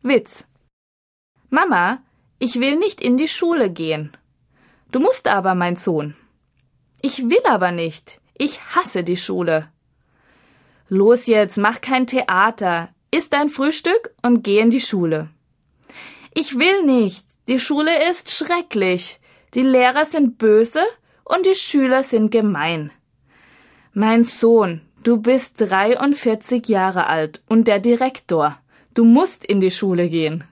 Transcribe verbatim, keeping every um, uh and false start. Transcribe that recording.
Witz. Mama, ich will nicht in die Schule gehen. Du musst aber, mein Sohn. Ich will aber nicht. Ich hasse die Schule. Los jetzt, mach kein Theater. Iss dein Frühstück und geh in die Schule. Ich will nicht. Die Schule ist schrecklich. Die Lehrer sind böse und die Schüler sind gemein. Mein Sohn, du bist dreiundvierzig Jahre alt und der Direktor. Du musst in die Schule gehen.